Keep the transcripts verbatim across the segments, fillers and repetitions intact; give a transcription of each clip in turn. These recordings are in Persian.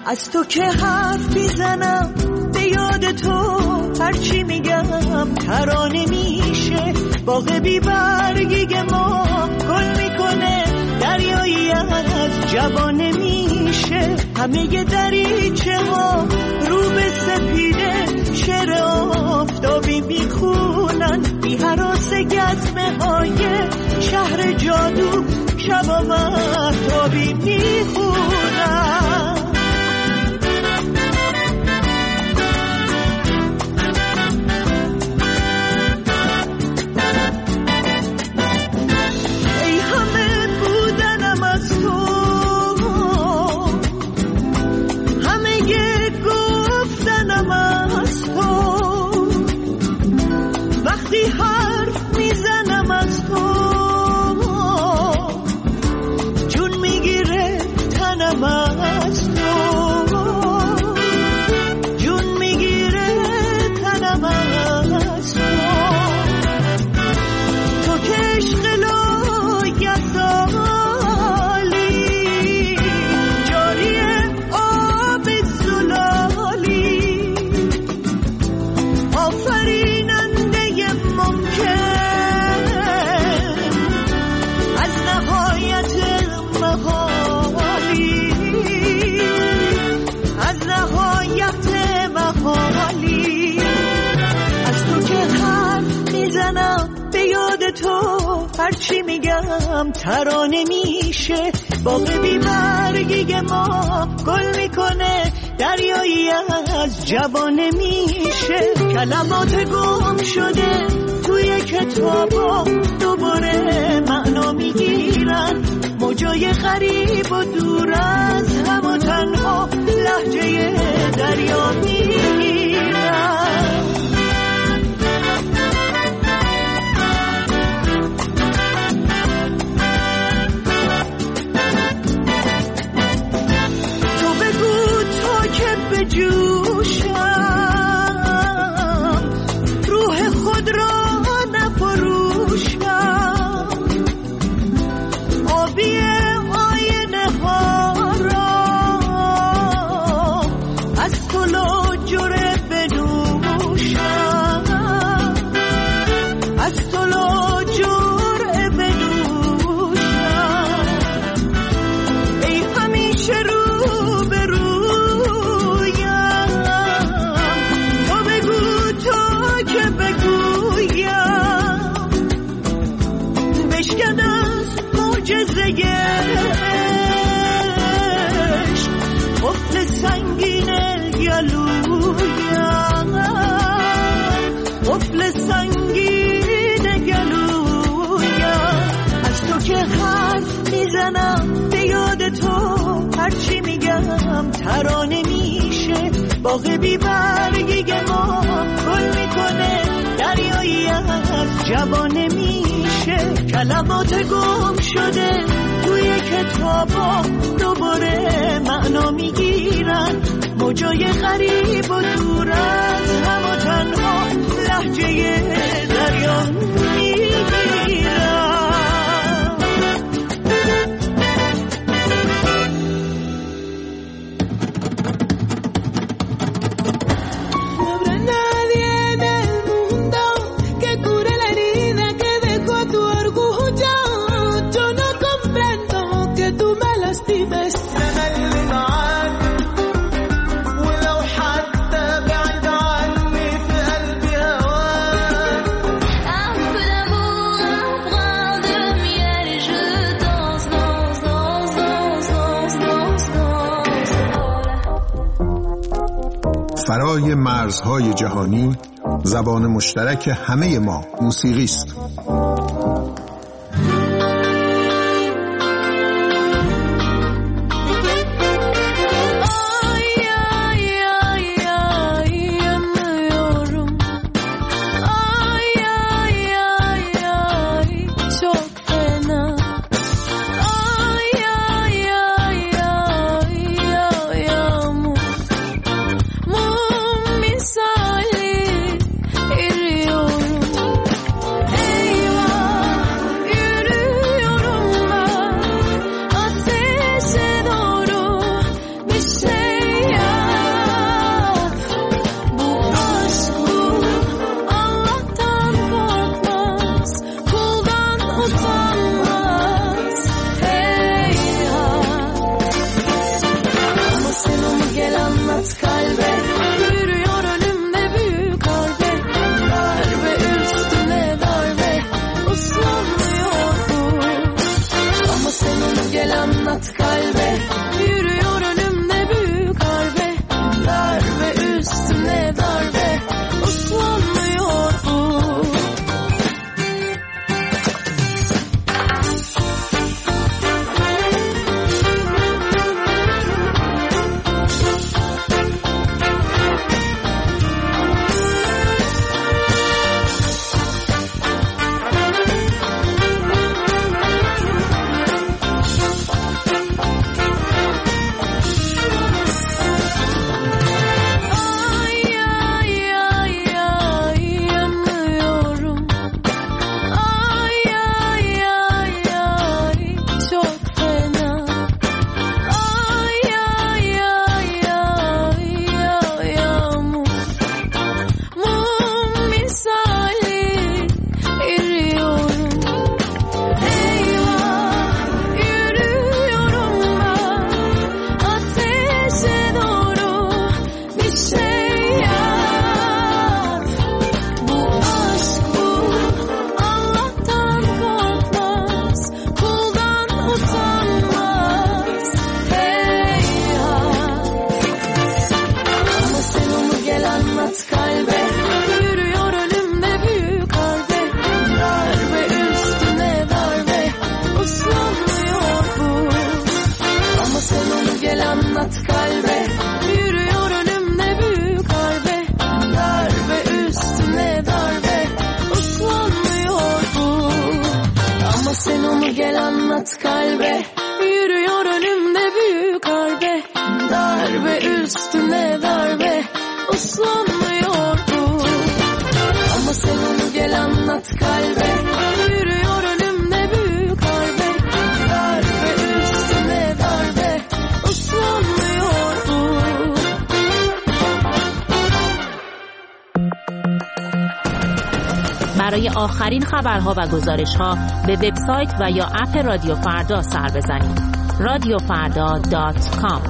از تو که حرف میزنم به یاد تو، هرچی میگم ترانه میشه. باغ بی برگی ما گل میکنه، دریایی از جوانه میشه. همه دریچه ها رو به سپیده، شعر آفتابی میخونن. بی هراس گزمه های شهر جادو، شبا مهتابی میخونن. هرچی میگم ترانه میشه. باغ بی برگی ما گل میکنه، دریایی از جوانه میشه. کلمات گم شده توی کتابا دوباره معنا میگیرن. موجای غریب و دور از هم و تنها لهجه دریا میگیرن. جوشم روح خود را نفروشم، آبی آینه ها را از تو لاجره بنوشم، از تو لاجره بنوشم. ای همیشه رو به رو قفل سنگین گلویم، قفل سنگین گلویم. از تو که حرف میزنم به یاد تو، هرچی میگم ترانه میشه. باغ بی برگی ما گل میکنه، دریایی از جوانه میشه. کلمات گم شده توی کتابا دوباره معنا میگیرن. موجای غریب و دور از هم و تنها لهجه دریا میگیرن. فرای مرزهای جهانی، زبان مشترک همه ما موسیقی است. Eyvah üstüne darbe uslanmıyor bu. Ama sen onu gel anlat kalbe, yürüyor önümde büyük harbe. Darbe üstüne darbe uslanmıyor bu. برای آخرین خبرها و گزارش‌ها به وبسایت و یا اپ رادیو فردا سر بزنید. رادیو فردا دات کام.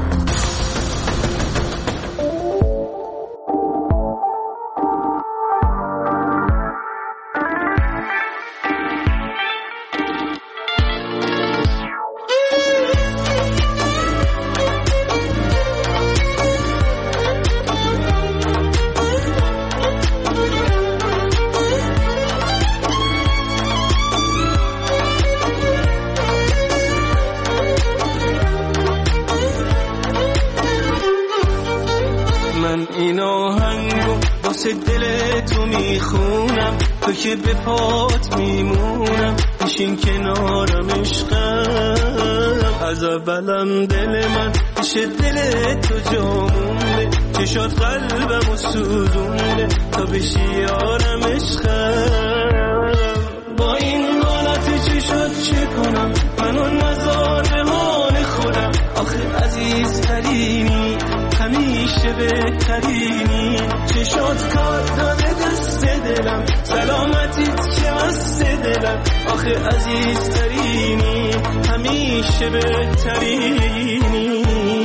دل تو میخونم، تو که به پات میمونم، بشین کنارم عشقم. از اولم دل من پیش دل تو جامونه، چشات قلبم و سوزونه تا بشی یارم عشقم. با این حالت چشات چه کنم، منو نزار حال خودم. آخه عزیز ترینی، همیشه بهترینی، چشات کار داده دست دلم، سلامتیت که مست دلم. آخه عزیز ترینی، همیشه بهترینی.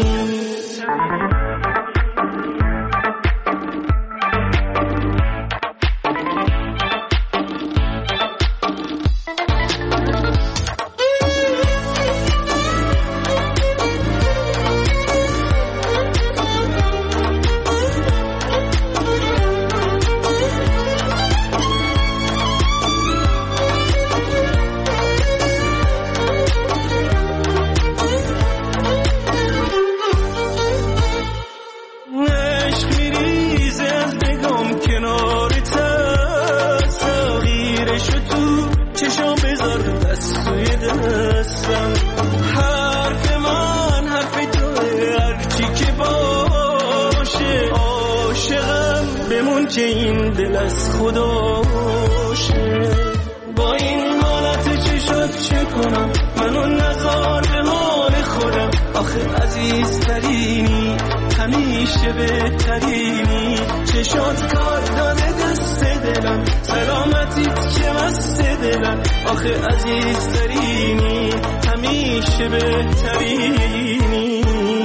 که این دل از خداشه. با این حالت چشات چه کنم، منو نزار به حال خودم. آخه عزیز ترینی، همیشه بهترینی، چشات کار داده دست دلم، سلامتیت که مست دلم. آخه عزیز ترینی، همیشه بهترینی.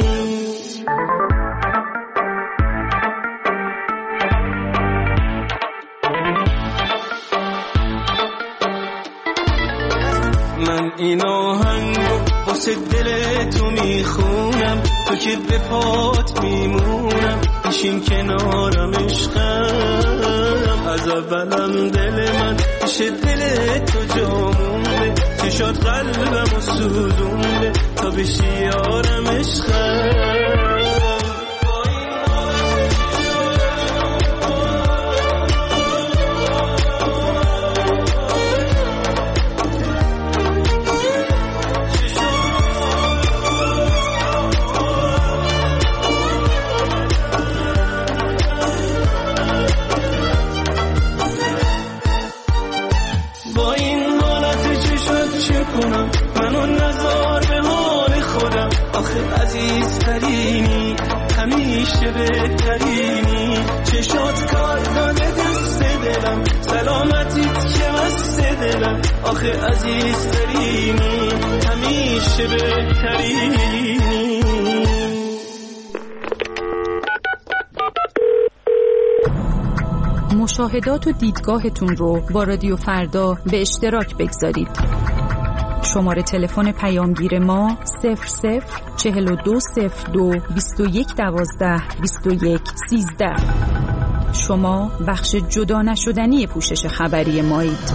من این آهنگو واسه دل تو میخونم، تو که به پات میمونم، بشین کنارم عشقم. از اولم دل من پیش دل تو جامونه، چشات قلبم و سوزونه تا بشی یارم عشقم. منو نزار به حال خودم. آخه عزیز ترینی، همیشه بهترینی، چشات کار داده دست دلم، سلامتیت که مست دلم. آخه عزیز ترینی، همیشه بهترینی. مشاهدات و دیدگاهتون رو با رادیو فردا به اشتراک بگذارید. شماره تلفن پیامگیر ما صفر صفر چهل و دو صفر دو بیست و یک دوازده بیست و یک سیزده. شما بخش جدا نشدنی پوشش خبری مایید.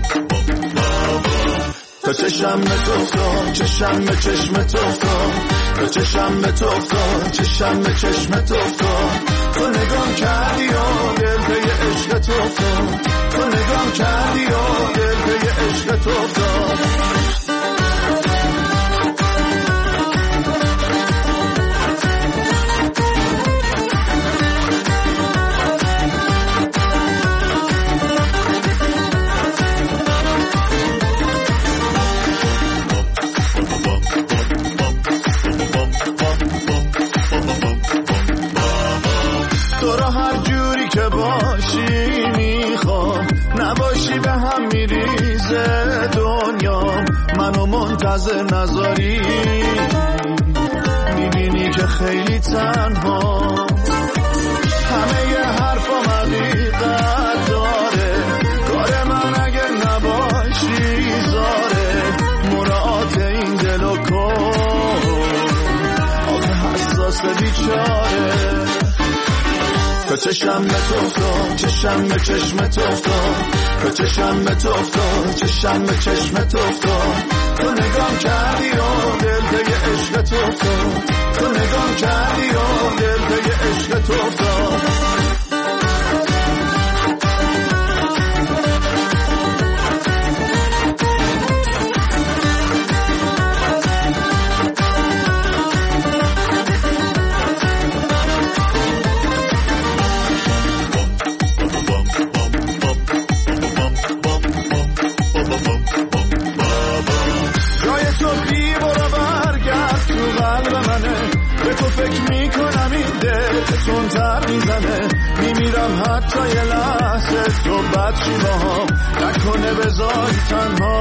تا چشم به تو افتام، چشم به چشم تو افتام، به چشم به تو افتاد، چشم به چشم تو افتاد، تو نگام کردی و دل به عشق تو افتاد، تو نگام کردی و دل به عشق تو افتاد. منتظر نذاری، میبینی که خیلی تنها، همه ی حرفا حقیقت داره، کار من اگه نباشی زاره، مراعات این دل و کن آخه حساس بیچاره. تو چشم به تو افتاد، چشم به چشم تو افتاد، تو چشم به تو افتاد، چشم به چشم تو افتاد، تو نگام کردی و دل به عشق تو افتاد، تو نگام کردی و دل به عشق تو افتاد. فکر میکنم این دل تندتر میزنه، میمیرم حتی یه لحظه صحبت چی با هم نکنه بذاری تنها.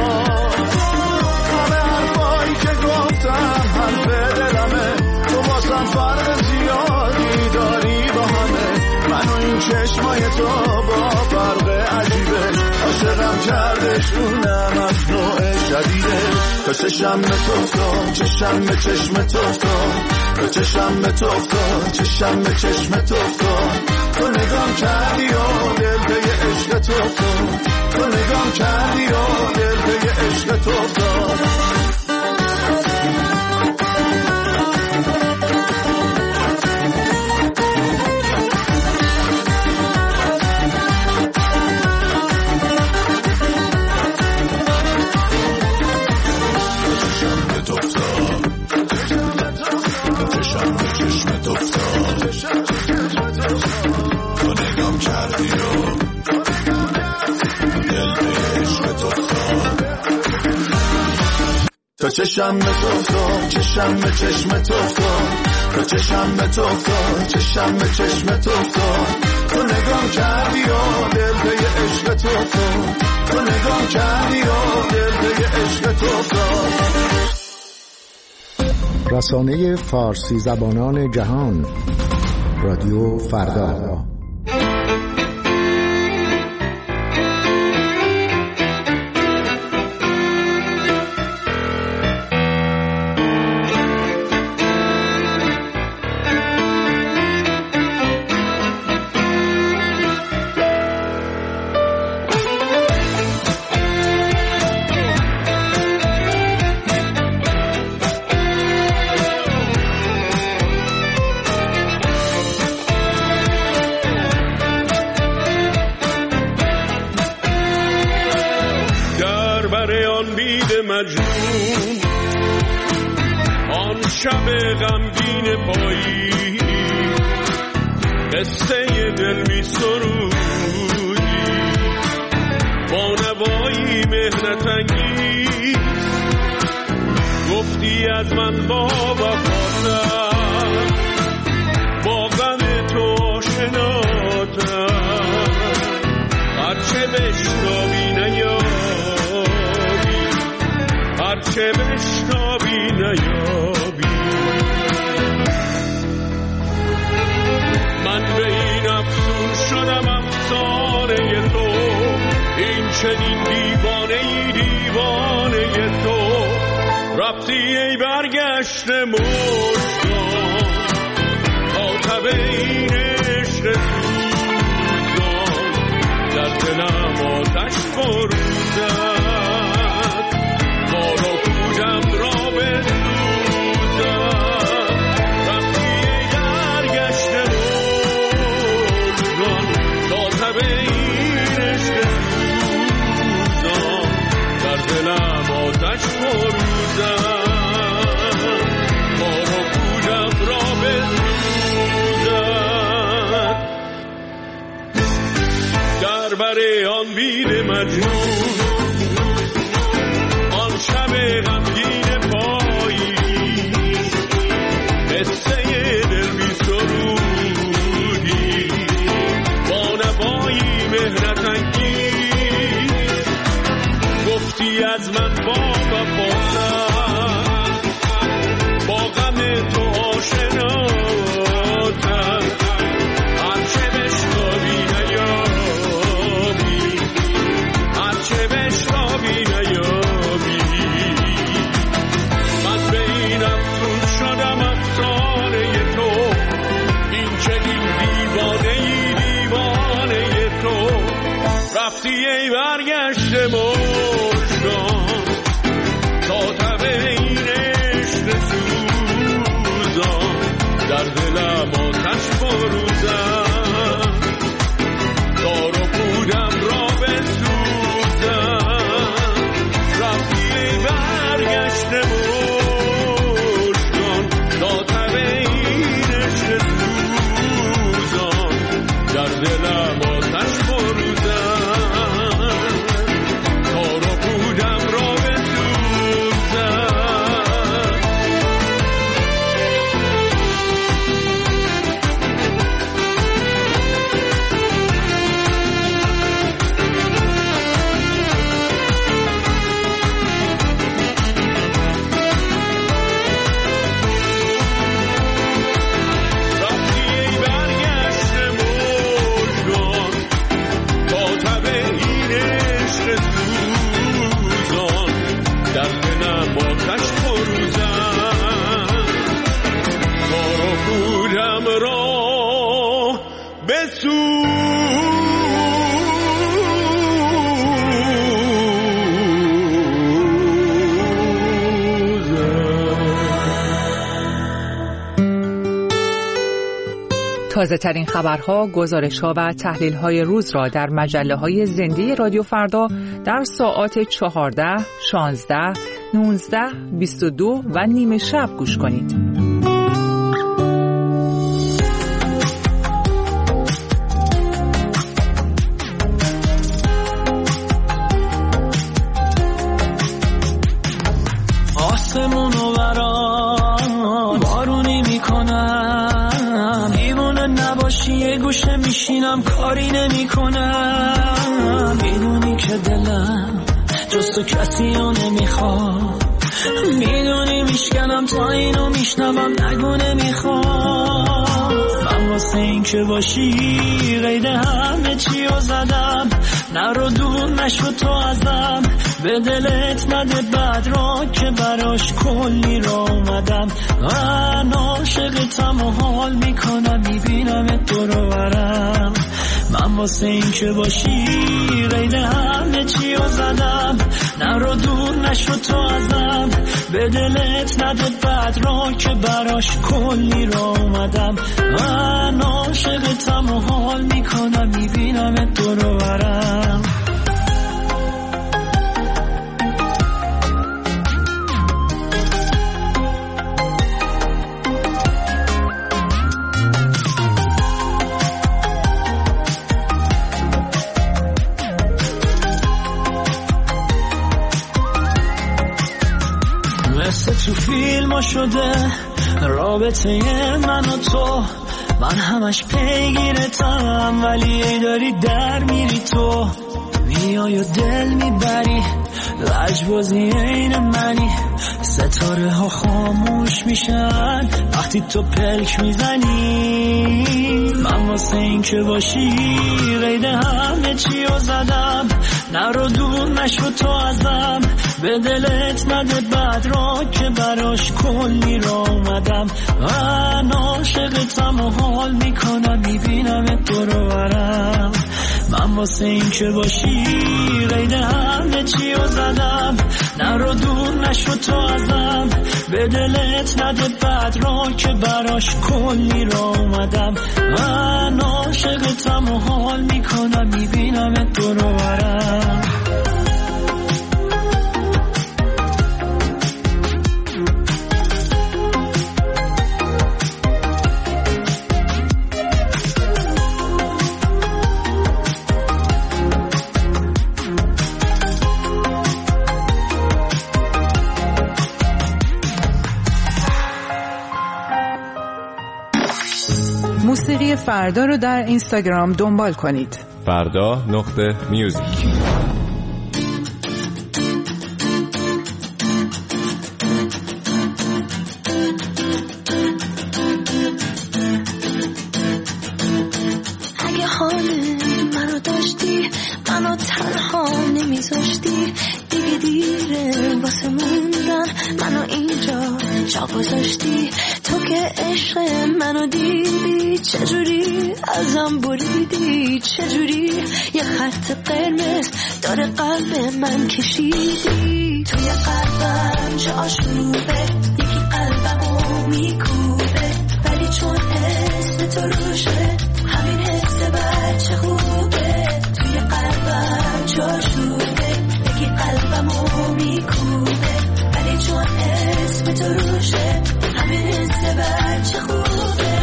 همه حرفایی که گفتم حرف دلمه، تو واسم فرق زیادی داری با همه، من و این چشمای تو با فرق عجیبه، عاشقم کردش اونم از نوع شدیده. تو چشم به تو افتاد، چشم به چشم تو افتاد، تو چشم به تو افتاد، چشم به چشم تو افتاد، تو نگام کردی و دل به عشق تو افتاد، تو نگام کردی و دل به عشق تو افتاد. تو چشم به تو افتاد، چشم به چشم تو افتاد، تو چشم به تو افتاد، چشم به چشم تو افتاد، تو نگام کردی و دل به عشق تو افتاد، تو نگام کردی و دل به عشق تو افتاد. رسانه فارسی زبانان جهان، رادیو فردا. آن شب غمگین پایی قصه دل می سرودی، با نوایی مهنت انگیز گفتی از من با وفاتم، با غم تو آشناتم، هرچه بشنوی نیابی، هرچه بشنوی نیابی. من به این افسون شدم افسانه تو، این چنین دیوانه ای دیوانه تو، رفتی ای برگشته مشتاق، آتب این عشق سوزان در دلم آتش فروزد، ما را کوجم را بسوزد. خبر آن بین مجنون، آن شب غمگین پایی، قصه دل بی سرودی با نوایی مهنت انگیز. گفتی از من با وفاتم، با غم تو آشناتم، هرچه بشتابی نیابی، هرچه بشتابی نیابی. من به این افسون شدم افسانه تو، این چنین دیوانه ای دیوانه تو. رفتی ای برگشت مژگان تا تب این عشق سوزان، در دلم آتش فروزم تا رو پودم را بسوزم. رفتی ای برگشت مژگان تا تب این عشق سوزان، در دلم آتش فروزم تا رو پودم را بسوزم. رفتی ای برگشت مژگان تا تب این عشق سوزان، در دلم آتش فروزم تا رو پودم را تازه ترین خبرها، گزارش‌ها و تحلیل‌های روز را در مجله‌های زنده رادیو فردا در ساعات چهارده، شانزده، نوزده، بیست و دو و نیمه شب گوش کنید. آسمونو برام بارونی میکنم، دیوونه نباشی یه گوشه میشینم کاری نمیکنم. میدونی که دلم جز تو کسی رو نمیخواد، میدونی میشکنم تا اینو میشنوم نگو نمیخواد. من واسه این که باشی قید همه چی رو زدم، نرو دور نشو تو ازم، به دلت نده بد را که براش کلی را اومدم. من عاشقتم و حال میکنم، میبینم دور و برم. من واسه این که باشی قید همه چی رو زدم، نرو دور نشو تو ازم، به دلت نده بد را که براش کلی را اومدم. من عاشقتم و حال میکنم، میبینم دور و برم. مثل تو فیلم شده رابطه من و تو، من همش پیگیرتم ولی ای داری در میری تو. میای و دل میبری، لجبازی این منی، ستاره ها خاموش میشن وقتی تو پلک میزنی. من واسه این که باشی قید همه چی رو زدم، نرو دور نشو تو ازم، به دلت نده بد را که براش کلی را اومدم. من عاشقتم و حال میکنم، میبینم دور و برم. من واسه این که باشی قید همه چی رو زدم، نرو دور نشو تو ازم، به دلت نده بد را که براش کلی را اومدم. من عاشقتم و حال میکنم، میبینم دور و برم. موسیقی فردا رو در اینستاگرام دنبال کنید. فردا نقطه میوزیک. اگه حال منو داشتی، منو تنها نمیذاشتی، دیگه دیره واسه موندن، منو اینجا جا گذاشتی. تو که عشق منو دیدی، چجوری ازم بریدی، چجوری یه خط قرمز داره قلب من کشیدی. توی قلبم چه آشوبه، یکی قلبمو میکوبه، ولی چون اسم تو روشه همین حس بچه خوبه. توی قلبم چه آشوبه، یکی قلبمو میکوبه، ولی چون اسم تو روشه همین حس بچه خوبه.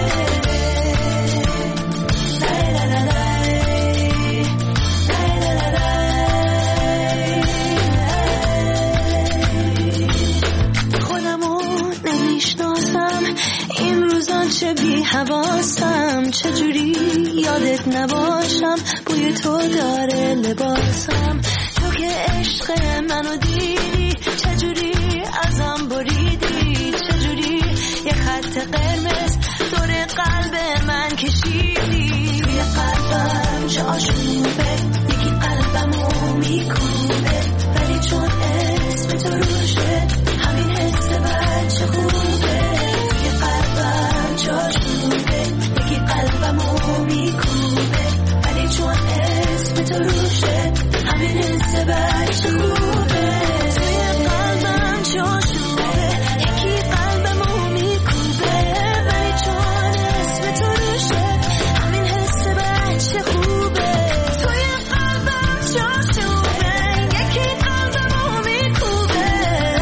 خودمو نمیشناسم این روزان، چه بی حواسم، چجوری یادت نباشم، بوی تو داره لباسم. تو که عشق منو دیدی، چجوری ازم بریدی، چجوری یه خط قرمز دور قلب من کشیدی. توی قلبم چه آشوبه، یکی قلبمو میکوبه، ولی چون اسم تو روشه همین حس بچه خوبه. توی قلبم چه آشوبه، یکی قلبمو میکوبه، ولی چون اسم تو روشه همین حس بچه خوبه. توی قلبم چه آشوبه، یکی قلبمو میکوبه، ولی چون اسم تو روشه همین حس بچه خوبه. توی قلبم چه آشوبه، یکی قلبمو میکوبه،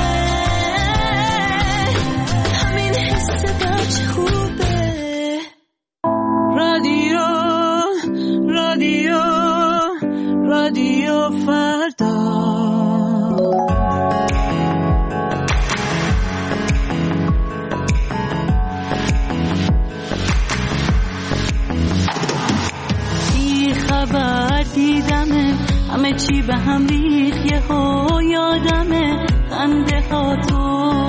همین حس بچه خوبه. رادیو رادیو رادیو فردا. بی خبر دیدمه، همه چی به هم ریخ، یه ها یادمه خنده ها تو.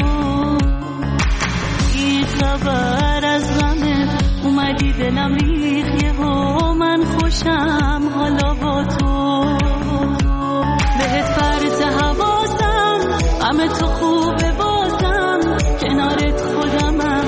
بی خبر از غمه اومدی دلم ریخ، یه ها من خوشم حالا با تو. بهت فرط حواسم، غم تو خوبه بازم، کنارت خودمم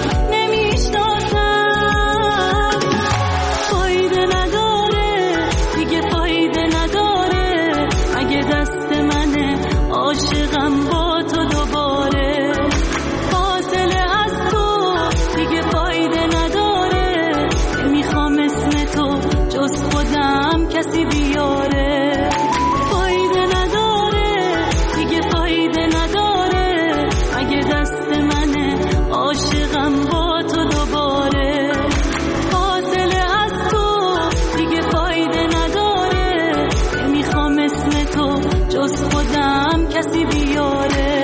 نمیشناسم. فایده نداره دیگه، فایده نداره، اگه دست منه عاشقم با تو دوباره. فاصله از تو دیگه فایده نداره، نمیخوام اسم تو جز خودم کسی بیاره. فایده نداره دیگه، فایده نداره، اگه دست منه عاشقم با تو دوباره. فاصله از تو دیگه فایده نداره، نمیخوام اسم تو جز خودم کسی بیاره.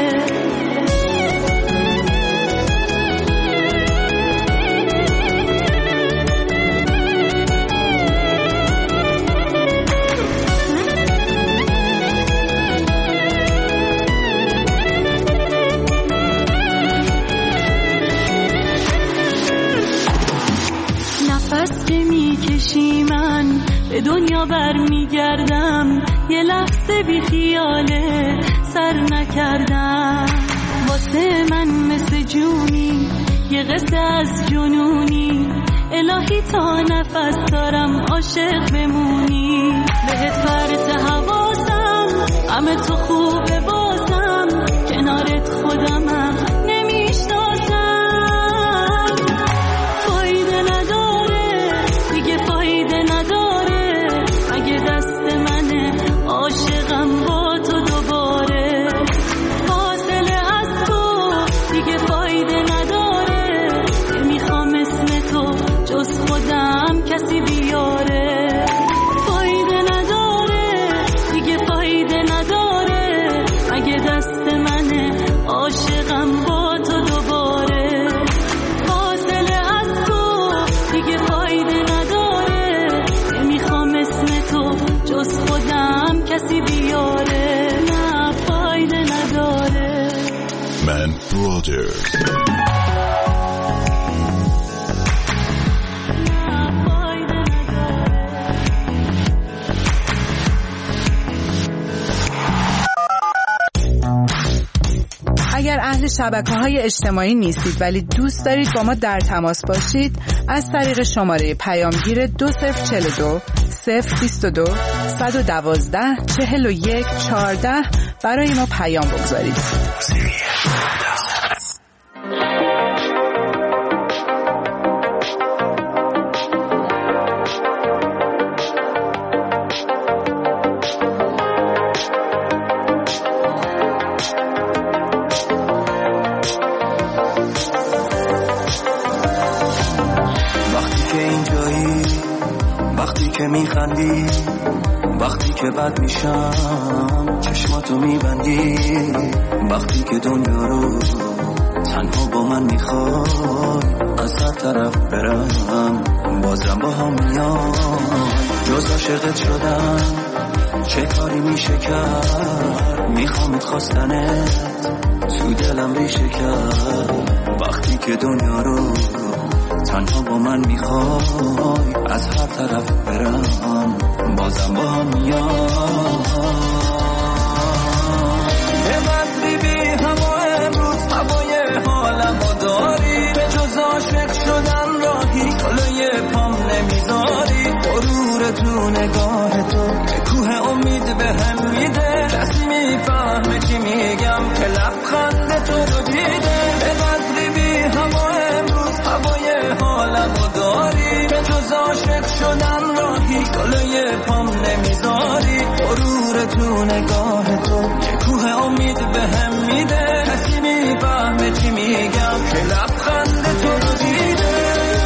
نفس که میکشی من به دنیا برمیگردم، یه لحظه بی خیاله سر نکردم. واسه من مثل جونی، یه قصه از جنونی، الهی تا نفس دارم عاشق بمونی. بهت فرط حواسم، غم تو خوبه بازم، کنارت خودمم نمیشناسم. فایده نداره دیگه، فایده نداره، اگه دست منه عاشقم با تو دوباره. فاصله از تو دیگه فایده نداره، نمیخوام اسم تو جز خودم کسی بیاره. فایده نداره دیگه، فایده نداره، اگه دست منه عاشقم شبکه‌های اجتماعی نیستید ولی دوست دارید با ما در تماس باشید، از طریق شماره پیامگیر دو صفر چهل و دو صفر بیست و دو صد و دوازده چهل و یک چهارده برای ما پیام بگذارید. که میخندی وقتی که بد میشم چشماتو میبندی وقتی که دنیا رو تنها با من میخوای از هر طرف برم بازم با هم میام جز عاشقت شدم چه کاری میشه کرد میخوامت خواستنت تو دلم ریشه کرد وقتی که دنیا رو تنها با من میخوای از هر طرف برم بازم با هم میام به بدری بی هوا امروز هوای حالمو داری به جز عاشق شدن راهی کلای پام نمیذاری غرور تو نگاه تو کوه امید به هم میده کسی میفهمه چی میگم که لبخند تو رو دیده به بدری بی هوا امروز هوای حالمو داری به جز عاشق شدن راهی کلای پام نمیذاری غرور تو نگاه تو یه کوه امید به هم میده کسی میفهمه چی میگم که لبخند تو رو دیده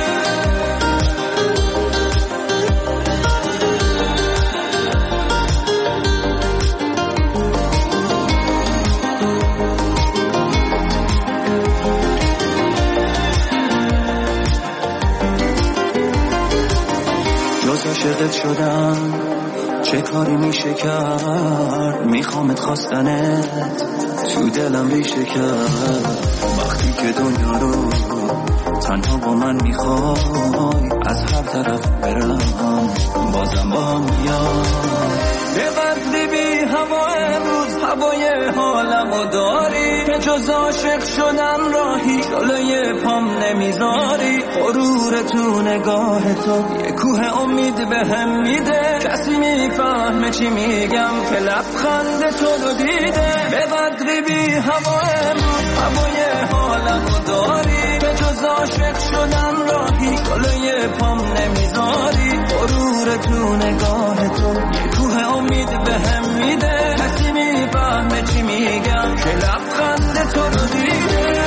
عاشقت شدم چه کاری میشه کرد میخوامت خواستنت تو دلم ریشه کرد وقتی که دنیا رو تنها با من میخوای از هر طرف برم بازم با هم میام به بدری بی هوا امروز هوای حالمو داری به جز عاشق شدن راهی جلوی پام نمیذاری غرور تو نگاه تو یه کوه امید به هم میده کسی میفهمه چی میگم که لبخند تو رو دیده به بدری بی هوا امروز هوای حالمو داری به جز عاشق شدن راهی جلوی پام نمیذاری غرور تو نگاه تو یه کوه امید به هم میده کسی میفهمه چی میگم که لبخند تو رو دیده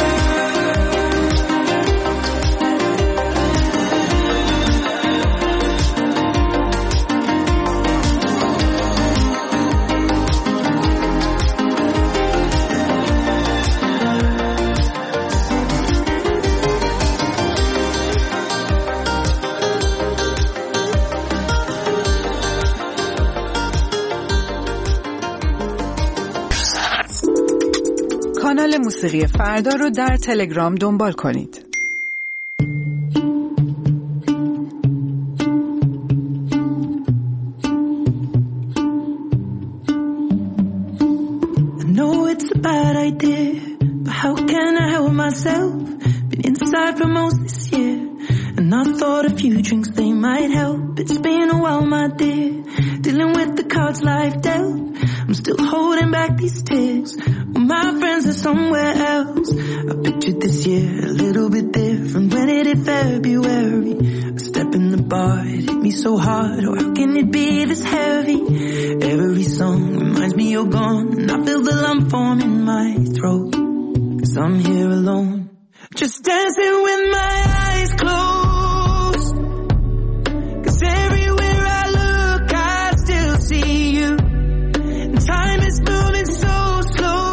کانال موسیقی فردا رو در تلگرام دنبال کنید. I know it's a bad idea, but how can I help myself? Been inside for most this year, and I thought a few drinks they might help. It's been a while, my dear, dealing with the cards life dealt. I'm still holding back these tears. Well, my friends are somewhere else. I pictured this year a little bit different. When it hit February, a step in the bar, it hit me so hard. Oh, how can it be this heavy? Every song reminds me you're gone, and I feel the lump form in my throat. 'Cause I'm here alone, just dancing with my eyes closed. 'Cause everywhere I look, I still see you. And time is moving so slow,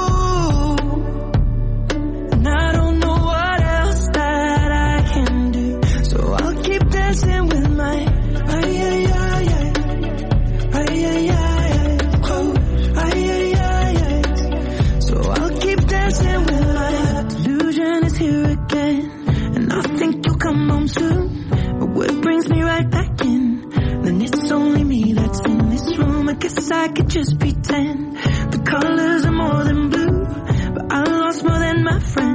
and I don't know what else that I can do. So I'll keep dancing with my ay ay ay ay ay ay ay close ay ay ay ay. So I'll keep dancing with my delusion is here again, and I think you'll come home soon. But what brings me right back in? Then it's only me that's in this room. I guess I could just pretend the colors are more than blue, but I lost more than my friends.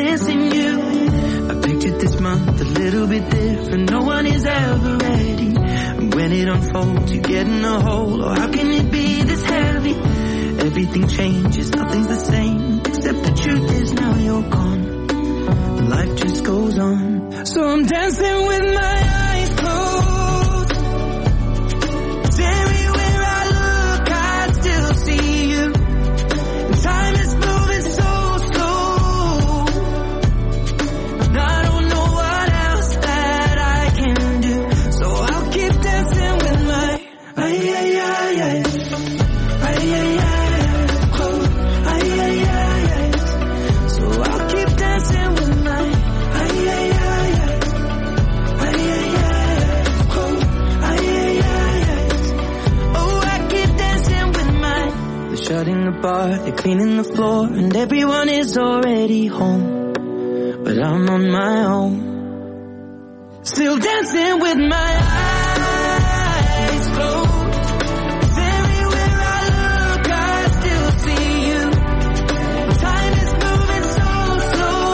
missing you. I pictured this month a little bit different. No one is ever ready. And when it unfolds, you get in a hole. Oh, how can it be this heavy? Everything changes, nothing's the same. Except the truth is now you're gone. And life just goes on. So I'm dancing with my eyes closed. Everywhere I look, I still see you. And time is moving so slow. And I don't know what else that I can do. So I'll keep dancing with my ay ay ay ay ay ay ay close ay ay ay ay. So I'll keep dancing with my ay ay ay ay ay ay ay close ay ay ay ay. Oh, I keep dancing with my. They're shutting the bar, they're cleaning the floor, and everyone is already home. But I'm on my own, still dancing with my eyes closed. Everywhere I look, I still see you. Time is moving so slow.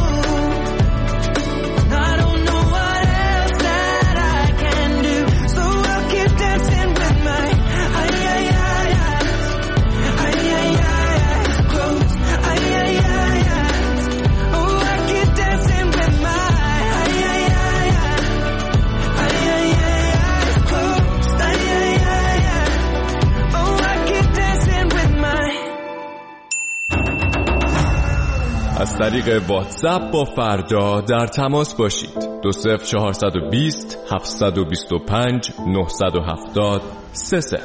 I don't know what else that I can do. So I'll keep dancing with my ay ay ay ay ay ay ay close ay ay ay ay. Oh, I keep dancing with my ay ay ay ay ay ay ay close ay ay ay ay. Oh, I keep dancing with my. از طریق واتساپ با فردا در تماس باشید. دو صفر چهارصد و بیست هفتصد و بیست و پنج نهصد و هفتاد سه صفر.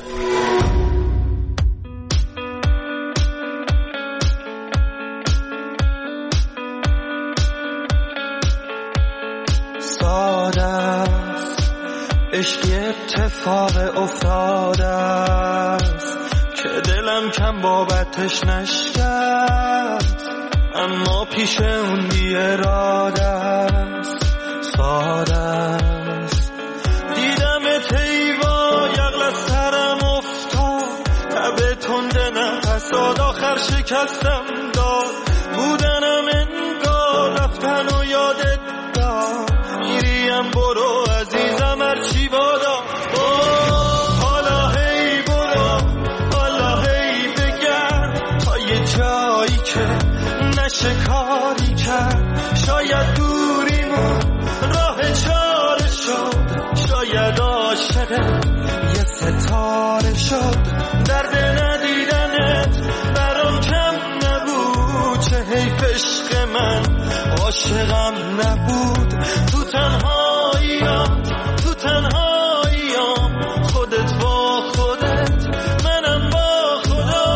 ساده است عشقی اتفاق افتاده است که دلم کم بابتش نشکست، اما پیش اون بی اراده است. ساده است دیدم تیوا یقل از سرم افتاد، تب تنده نفس داد آخر شکستم داد. بودنم انگار رفتن و یادت داد، میریم برو عزیزم هرچی بادا. حالا هی برو حالا هی بگرد تا یه جایی که نشه کاری کرد. شاید دوریمون راه چاره شد، شاید عاشق یه ستاره شد. درد ندیدنت برام کم نبود، چه حیف عشق من عاشقم نبود. تو تنهاییام تو تنهاییام خودت با خودت منم با خدا.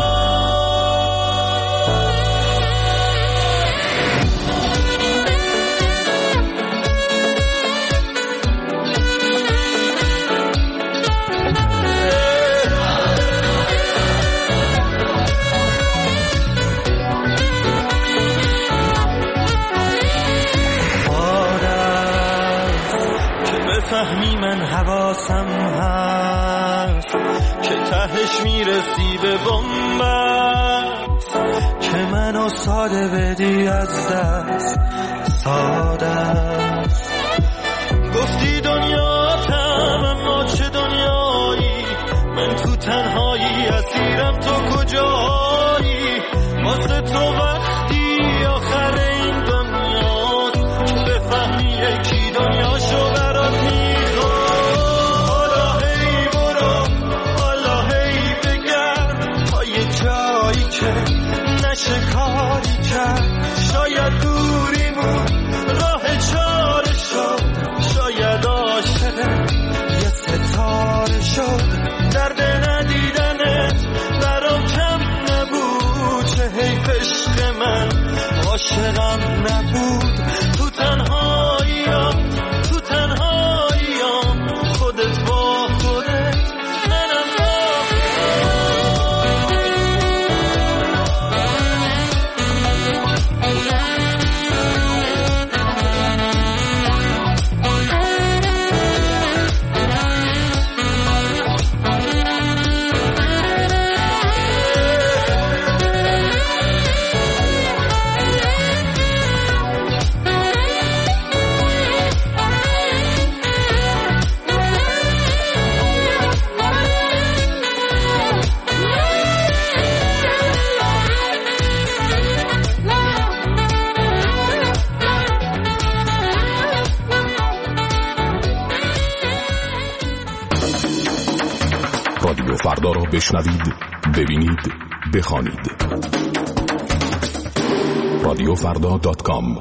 فهمی من حواسم هست که تهش میرسی به بنبست، که منو ساده بدی از دست. ساده است گفتی دنیاتم اما چه دنیایی، من تو تنهایی اسیرم تو کجایی. واسه تو وقتی آخر این دنیاست که بفهمی یکی دنیاشو برات میخواد. حالا هی برو حالا هی بگرد تا یه جایی که نشه کاری کرد. شاید دوریمون راه چاره شد، شاید عاشق یه ستاره شد. درد ندیدنت برام کم نبود، چه حیف عشق من عاشقم نبود. تو تنهاییام تو تنهاییام خودت با خودت منم با فردا را بشنوید، ببینید، بخوانید. رادیو فردا دات کام.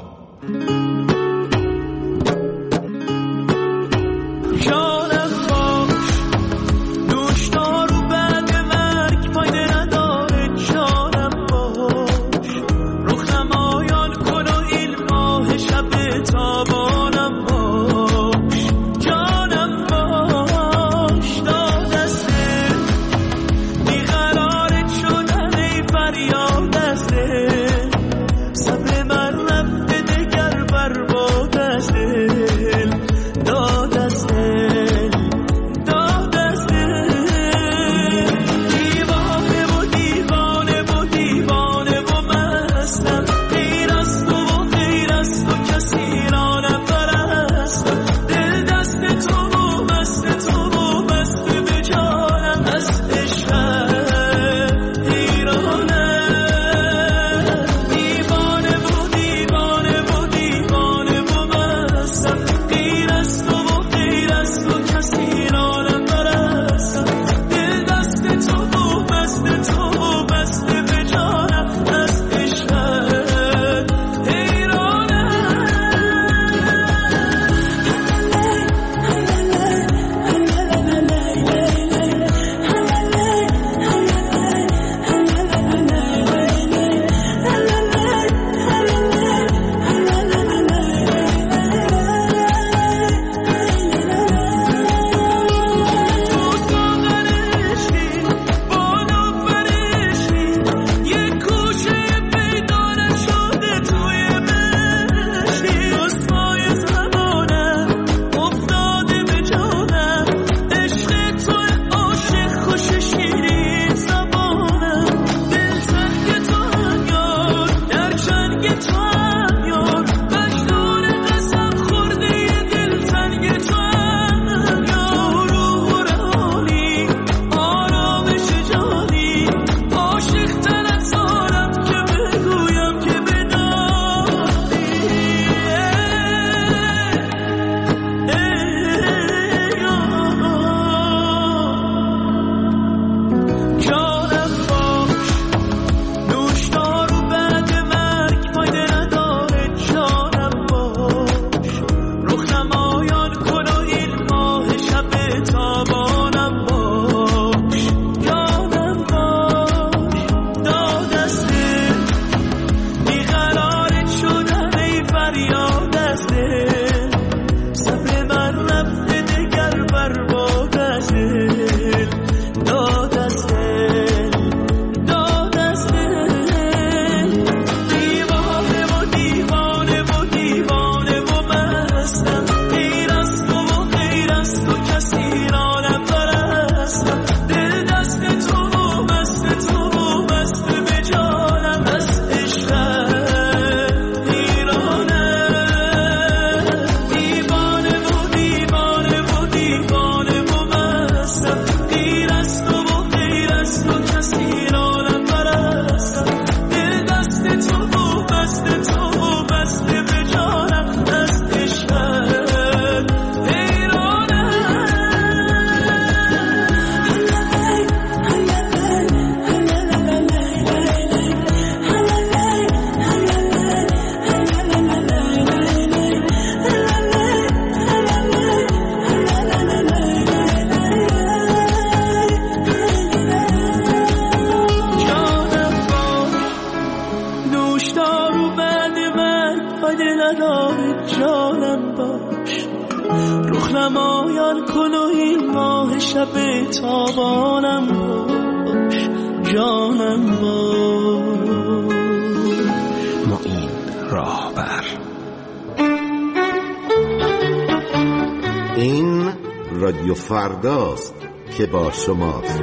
این رادیو فرداست که با شماست.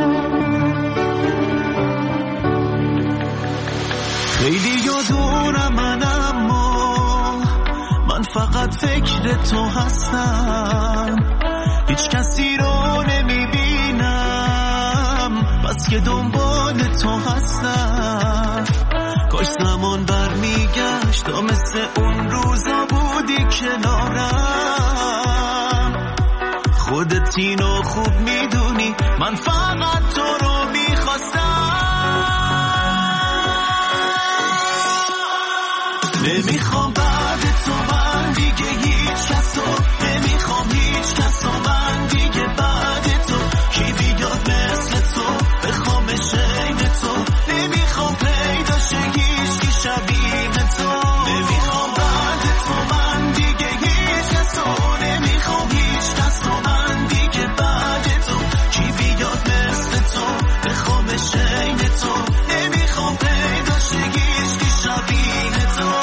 خیلی یادونم من، اما من فقط فکر تو هستم، هیچ کسی رو نمیبینم بس که دنبال تو هستم. کاش زمان برمیگشت تا مثل اون روزا بودی کنارم. خودت اینو خوب میدونی میدونی من فقط تو رو میخواستم. نمیخوام بعد تو من دیگه هیچ کس رو، نمیخوام هیچ کس رو من دیگه بعد تو. کی بیاد مثل تو بخوام شین تو، نمیخوام پیدا شه هیچ کی شبیه تو. نمیخوام بعد تو من دیگه هیچ کس رو، نمیخوام هیچ کس رو من دیگه بعد تو. کی بیاد مثل تو بخوام شین تو، نمیخوام پیدا شه هیچ کی شبیه تو.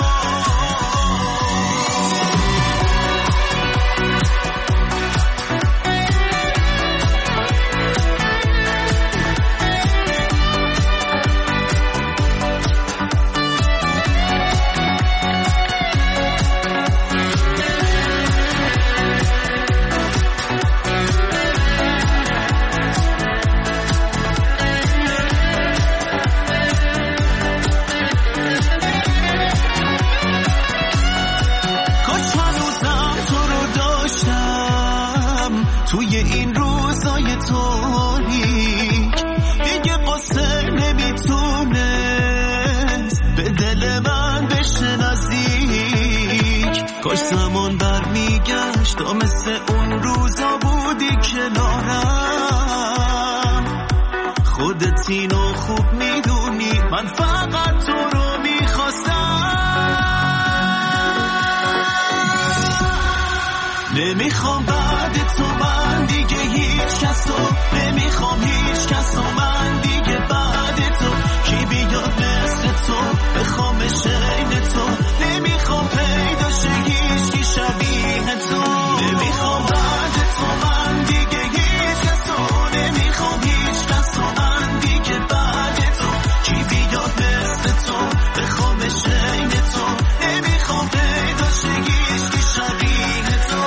توی این روزای تاریک دیگه قصه نمیتونست به دل من بشه نزدیک. کاش زمان برمیگشت تا مثل اون روزا بودی کنارم. خودت اینو خوب میدونی من فقط تو رو میخواستم. نمیخوام بعد تو من دیگه هیچ کس رو، نمیخوام هیچ کس رو من دیگه بعد تو. کی بیاد مثل تو بخوام شین تو، نمیخوام پیدا شه هیچ کی شبیه تو. نمیخوام بعد تو من دیگه هیچ کس رو، نمیخوام هیچ کس رو من دیگه بعد تو. کی بیاد مثل تو بخوام شین تو، نمیخوام پیدا شه هیچ کی شبیه تو.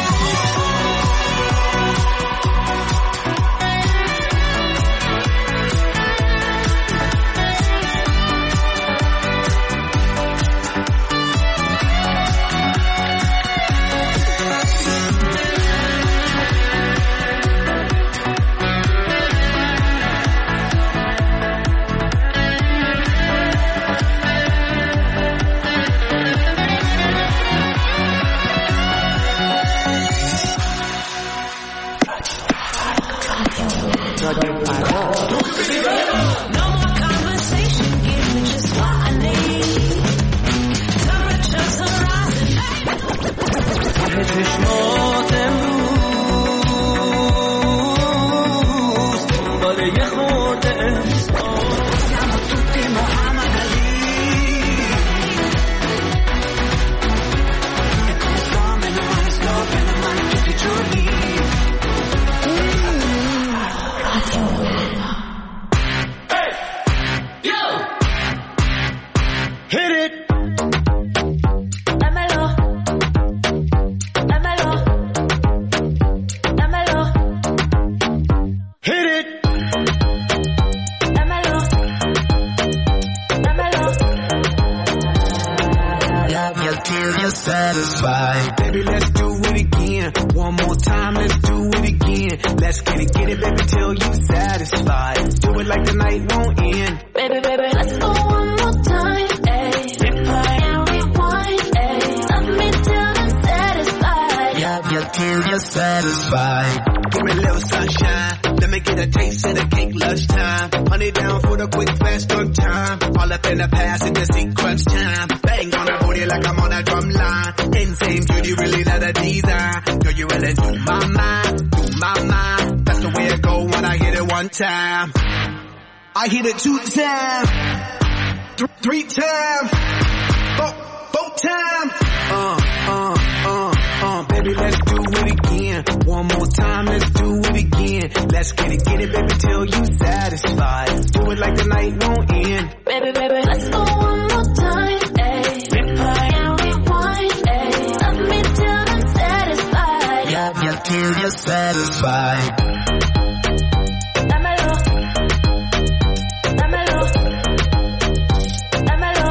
Satisfied. Baby, let's do it again. One more time, let's do it again. Let's get it, get it, baby, till you satisfied. Do it like the night won't end. Baby, baby, let's go one more time. Ay. Replay and rewind. Ay. Love me till I'm satisfied. Yeah, yeah, till you're satisfied. Give me a little sunshine. Let me get a taste of the cake lunchtime. Honey down for the quick, fast, good time. All up in the past in the sequence time. Bang on her booty like I'm on a drum line. Insane beauty, really not a design. Girl, you really do my mind, do my mind. That's the way it go when I hit it one time. I hit it two times, th- three times, four, four times. Uh, uh, uh, uh, baby, let's do it again. One more time, let's do it again. Let's get it, get it, baby, till you satisfied. Do it like the night won't end. Baby, baby, let's go one more time. Ay. Replay and rewind. Ay. Love me till I'm satisfied. Yeah, yeah, till you're satisfied. Dámelo, dámelo, dámelo.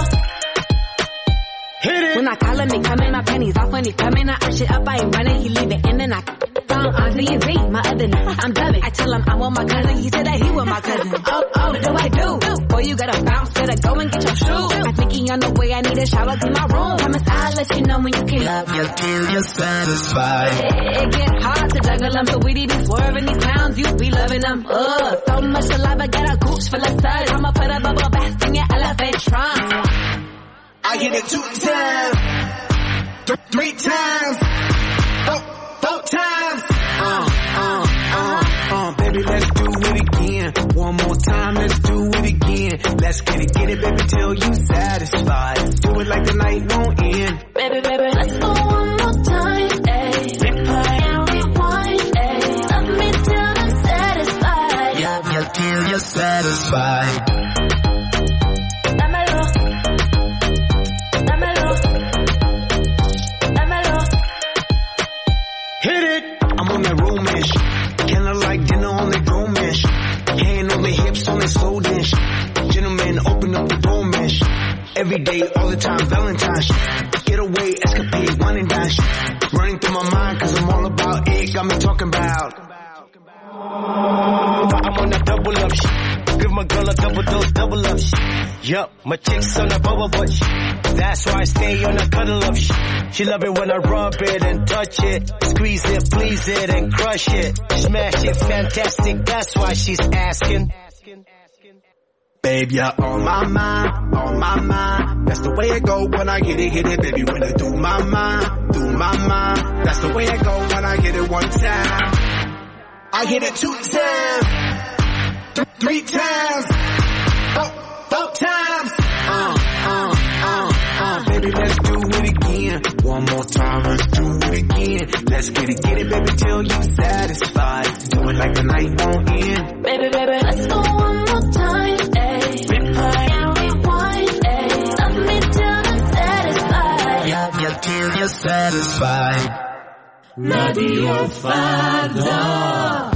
Hit it. When I call him, he coming, my panties off when he coming. I arch it up, I ain't running, he leave it in and I gone. uh, Andre and Z, my other name. I'm dubbing. I tell him I want my cousin. He said that he want my cousin. Oh, oh, what do I do? Boy, you gotta bounce, better go and get your shoes. I think he on the way, I need a shower to my room. Promise I'll let you know when you can love you till you're satisfied. It, it get hard to juggle them, so we be swerving these clowns, you be loving them. Ugh, so much saliva, got a gooch full of suds. I'ma put a bubble bath in your elephant trunk. I hit it two times, th- three times, four, four times. Uh, uh, uh, uh, baby, let's do it again. One more time, let's do it again. Let's get it, get it, baby, till you satisfied. Do it like the night won't end. Baby, baby, let's go one more time, ayy. Replay and rewind, ayy. Love me till I'm satisfied. Yeah, yeah, till you're satisfied. Every day, all the time, Valentine's. Get away, escapade, wine and dine. Running through my mind, cause I'm all about it. Got me talking about. I'm on that double up shit. Give my girl a double dose, double up shit. Yup, my chick's on that bubble butt shit. That's why I stay on that cuddle up shit. She love it when I rub it and touch it. Squeeze it, please it, and crush it. Smash it, fantastic, that's why she's asking. Babe, you're on my mind, on my mind. That's the way it go when I get it, hit it, baby. When it through my mind, through my mind. That's the way it go when I get it one time. I hit it two times, th- three times, four, four times. Uh, uh, uh, uh. Baby, let's do it again. One more time, let's do it again. Let's get it, get it, baby, till you satisfied. Do it like the night won't end. Baby, baby, let's go one more time, ayy. Replay and rewind, ayy. Love me till I'm satisfied. Yeah, yeah, till you're satisfied. Radio Farda.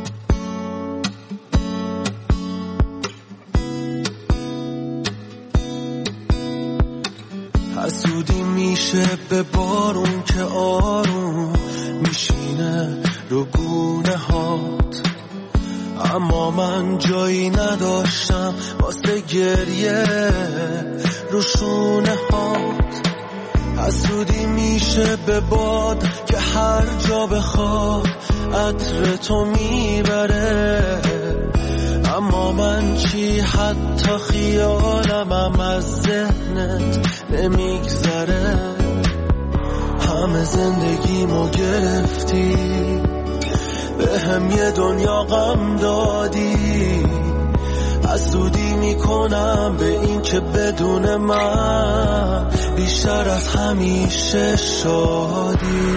حسودی میشه به بارون که آروم میشینه رو گونه هات، اما من جایی نداشتم واسه گریه رو شونه هات. حسودی میشه به باد که هر جا بخواد عطر تو میبره، اما من چی حتی خیالمم از ذهنت نمیگذره. همه زندگیمو گرفتی، به هم یه دنیا غم دادی. حسودی میکنم به این که بدون من بیشتر از همیشه شادی.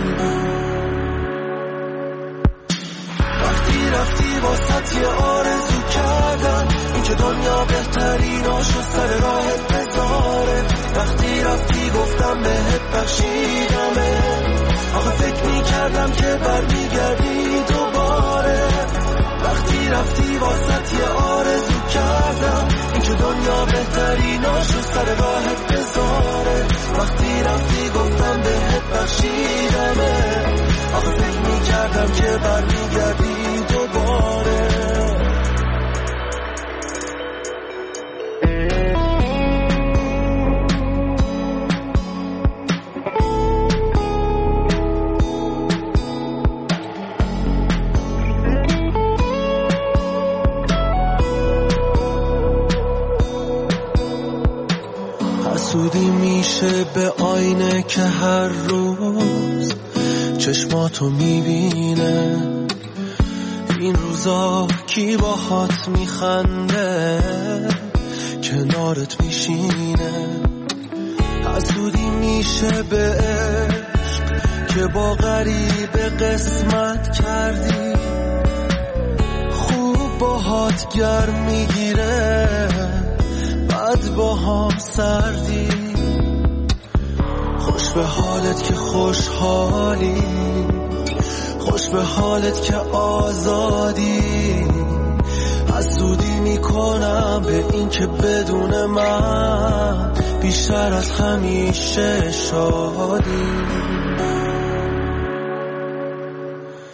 وقتی رفتی واسط یه آرزو کردم، این که دنیا بهتریناشو سر راهت بذاره. وقتی رفتی گفتم بهت بخشیدمه، آخه فکر میکردم که برمیگردی دوباره. وقتی رفتی واسط یه آرزو کردم، این که دنیا بهتریناشو سر راهت بذاره. وقتی رفتی گفتم بهت بخشیدمه، آخه فکر میکردم که برمیگردی دوباره. حسودی میشه به آینه که هر روز چشماتو میبینه. این روزا کی باهات میخنده کنارت میشینه. حسودی میشه به عشق که با غریبه قسمت کردی، خوب باهات گرم میگیره بعد با هم سردی. خوش به حالت که خوشحالی، خوش به حالت که آزادی. حسودی میکنم به این که بدون من بیشتر از همیشه شادی.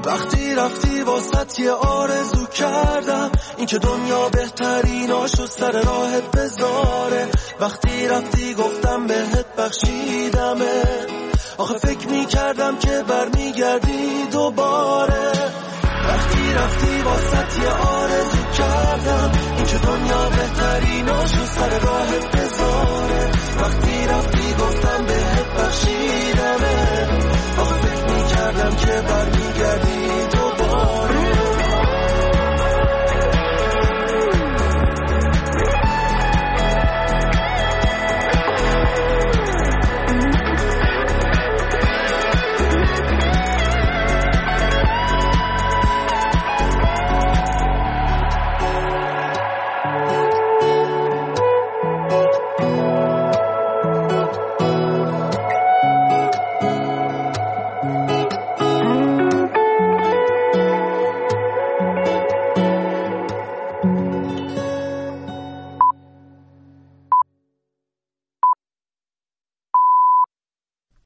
وقتی رفتی واسط یه آرزو کردم، این که دنیا بهتریناشو سر راهت بذاره. وقتی رفتی گفتم بهت بخشیدمه، آخه فکر میکردم که برمیگردی دوباره. وقتی رفتی واسط یه آرزو کردم، این که دنیا بهتریناشو سر راهت بذاره. وقتی رفتی گفتم